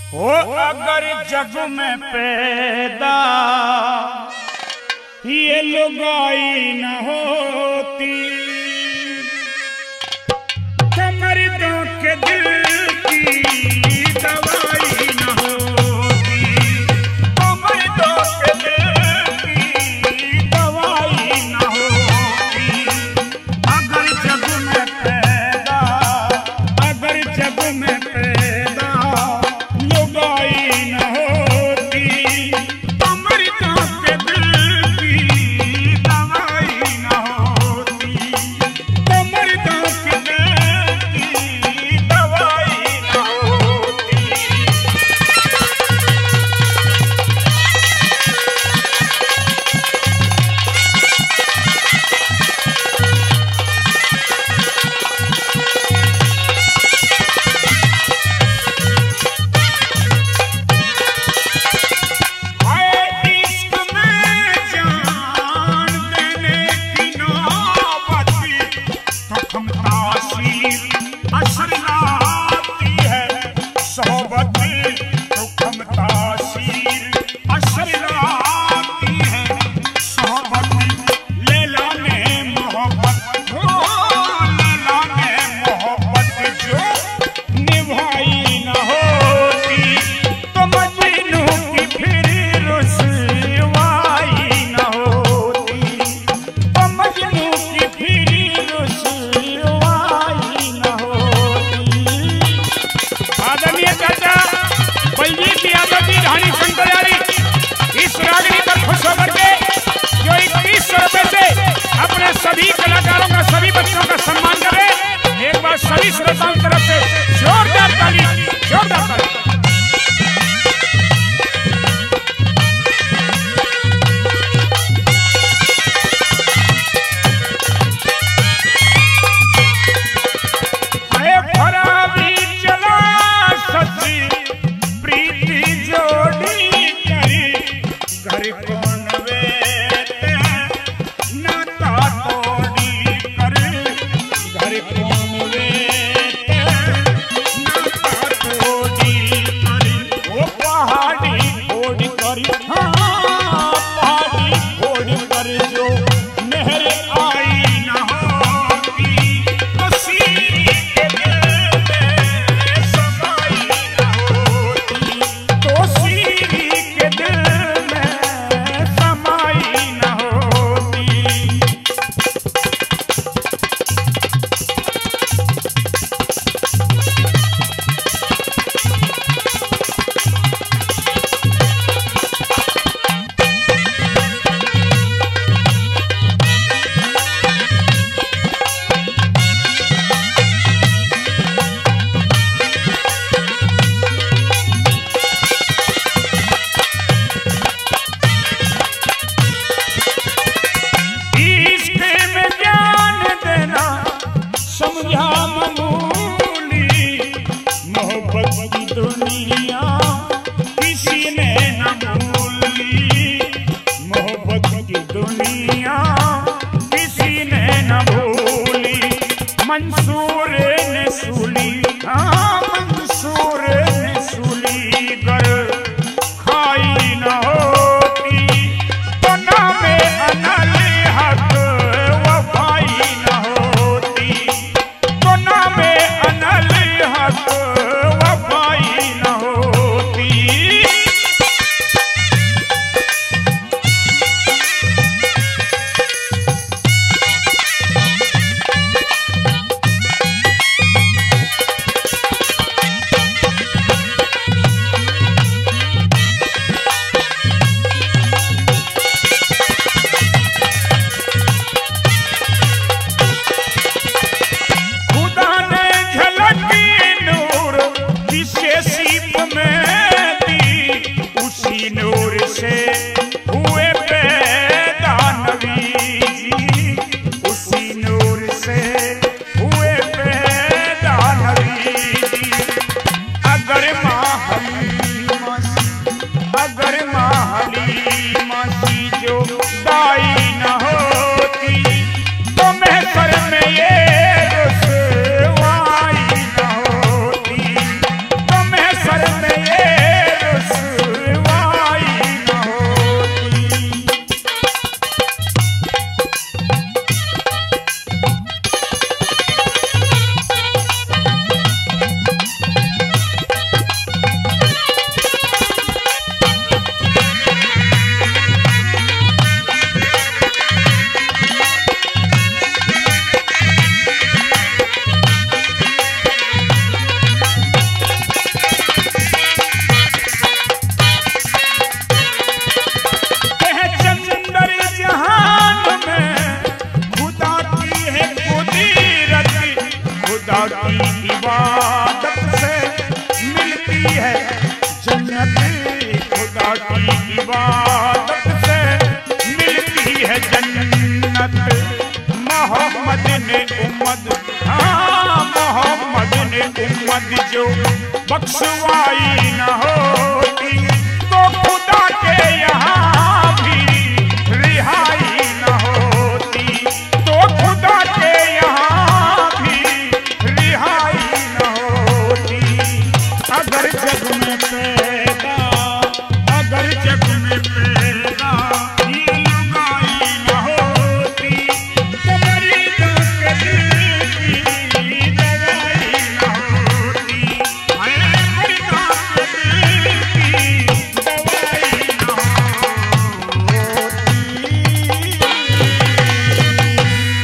हो अगर जग में पैदा ये लुगाई न होती तो मर्दों के दिल की दवाई न होती, तो मर्दों के दिल की दवाई न होती। अगर जग में पैदा, अगर जग में पैदा लुगाई न होती तो मर्दों के दिल की दवाई न होती, तो मर्दों के दिल की दवाई न होती। इबादत से मिलती है जन्नत, खुदा की इबादत से मिलती है जन्नत। मोहम्मद ने उम्मत, हाँ मोहम्मद ने उम्मत जो बख्शवाई न होती तो खुदा के यहाँ